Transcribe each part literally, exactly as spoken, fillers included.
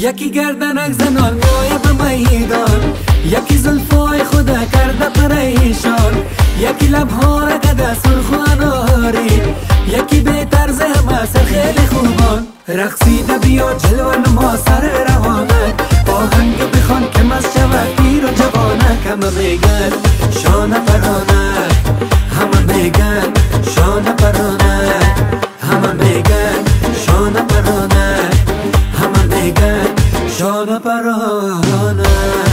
یکی گردنک زنان میای به میدان، یکی زلفای خدا کرده پریشان، یکی لبها را کده سرخ و اناری، یکی به طرز همه سر خیلی خوبان. رقصیده بیا جلوه نما سر روانک، آهنگ بخوان که مست شود پیر و جوانک. همه میگن شانه پرانک، همه میگن شانه پرانک، همه میگن شانه پرانک، همه میگن شانه پرانک.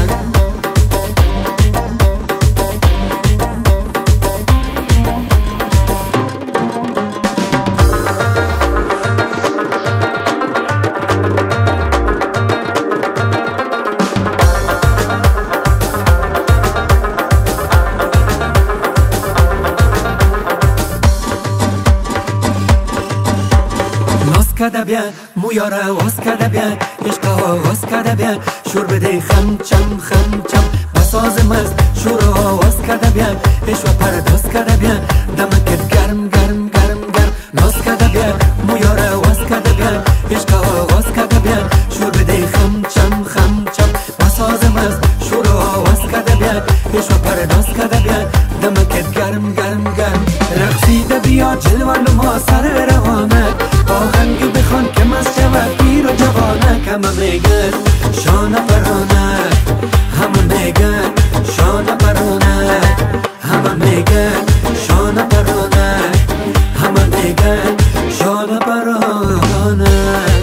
کده بیان مویاره واس کده بیان، عشقا واس کده بیان، شور بده خم چم خم چم بساز مست شورا واس کده بیان، عشق پرداز کده بیان، دمکت گرم گرم گرم گرم ناز کده بیان، مویاره واس کده بیان، عشقا واس کده بیان، شور بده خم چم خم چم بساز مست شورا واس کده بیان، عشق پرداز کده بیان، دمکت گرم گرم گرم. رقصیده بیا جلوه نما سر روانک، آهنگ بخوان که مست شود پیر و جوانک. همه میگن شانه پرانک، همه میگن شانه پرانک، همه میگن شانه پرانک، همه میگن شانه پرانک.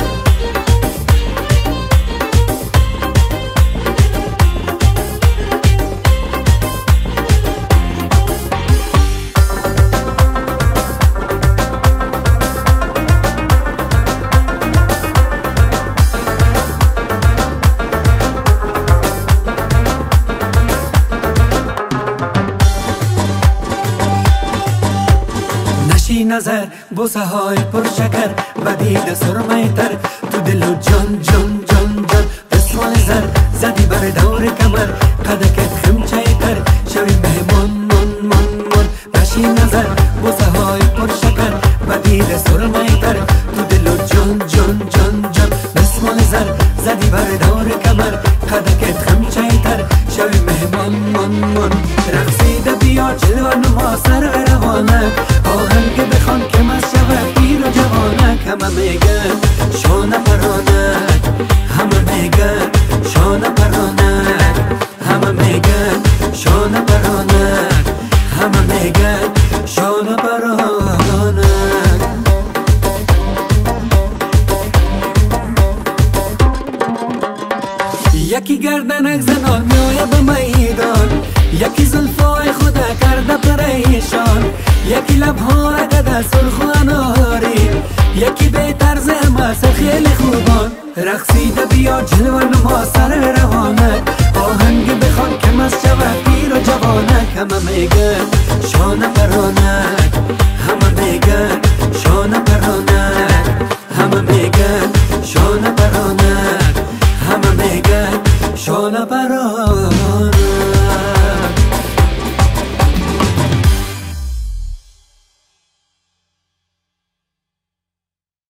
نظر بوسه های پرشکر و دید سرمه تر، تو دل و جان جان جان جان دستمال زر زدی بر دور کمر، قدکت خمچه تر شوی مهمان من من من. نشی نظر بوسه های پرشکر و دید سرمه تر، تو دل و جان جان جان جان دستمال زر زدی بر دور کمر، قدکت خمچه تر شوی مهمان من من. رقصیده بیا جلوه نما سر روانک، آهنگ بخوان که مست شود پیر و جوانک. همه میگن شانه پرانک، همه میگن شانه پرانک، همه میگن شانه پرانک، همه میگن شانه پرانک. یکی گردنک زنان میای به میدان، یکی زلفای خدا کرده پریشان، یکی لبها را کده سرخ و اناری، یکی به طرز همه سر خیلی خوبان. رقصیده بیا جلوه نما سر روانک، آهنگ بخوان که مست شود پیر و جوانک. همه میگن شانه پرانک،